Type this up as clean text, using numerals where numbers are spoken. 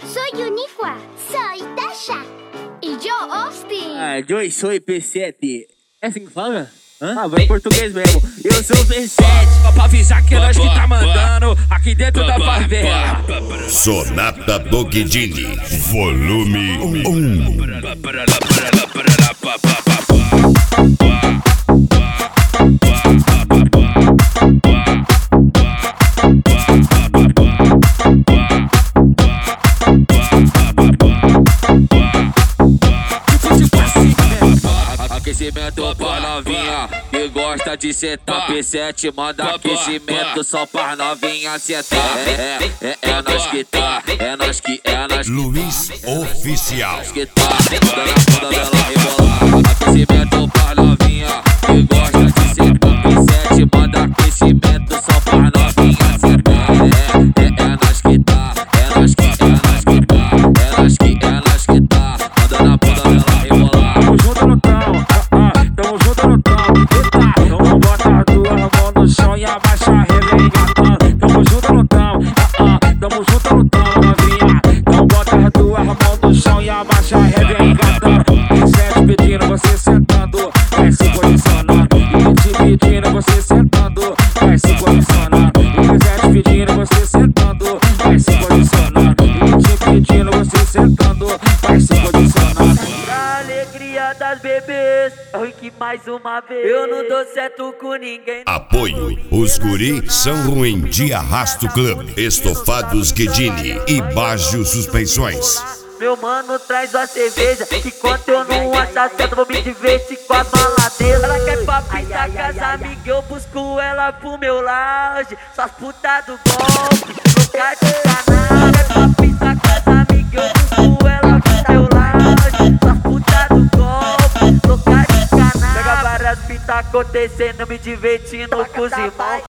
soy Uniqua, soy Tasha. Y yo, Austin. Yo soy P7. É assim que fala? Vai em português mesmo. Eu sou o P7, pra avisar que é nós que tá mandando aqui dentro da favela. Sonata do Guedini, volume 1. Aquecimento pra novinha que gosta de sentar. P7 manda aquecimento só pra novinha sentar. É nós que tá, é nós que Luiz Oficial. que tá, manda na bunda dela rebolar. Aquecimento pra novinha que gosta de sentar. P7 manda aquecimento só pra novinha sentar. É nós que tá, é nós que tá, é nós que tá, manda na bunda dela rebolar. Tamo junto no tão, tamo junto no tão. Então bota as duas mãos no chão e abaixa a revengatando. Tamo junto no tão, tamo junto no tão, novinha. Então bota as duas mãos no chão e abaixa a revengatando. P7 pedindo você sentando, vai se posicionando. E te pedindo você sentando, vai se posicionando. P7 pedindo você sentando, vai se posicionando. E te pedindo você sentando, vai se posicionando. Pra alegria das bebês, que mais uma vez eu não dou certo com ninguém. Apoio: Os Guri São Ruim de Arrasto Club, Estofados Guedini e Baggio Suspensões. Meu mano traz a cerveja, que quando eu não achar certo vou me divertir com a maladeira. Ela quer papo da casa amiga, eu busco ela pro meu lounge. Só as putas do golpe, lugar de canal. Ela quer papo da casa amiga, eu busco ela pro meu lounge. Só as putas do golpe, lugar de canal. Pega várias fitas acontecendo, me divertindo com os irmãos.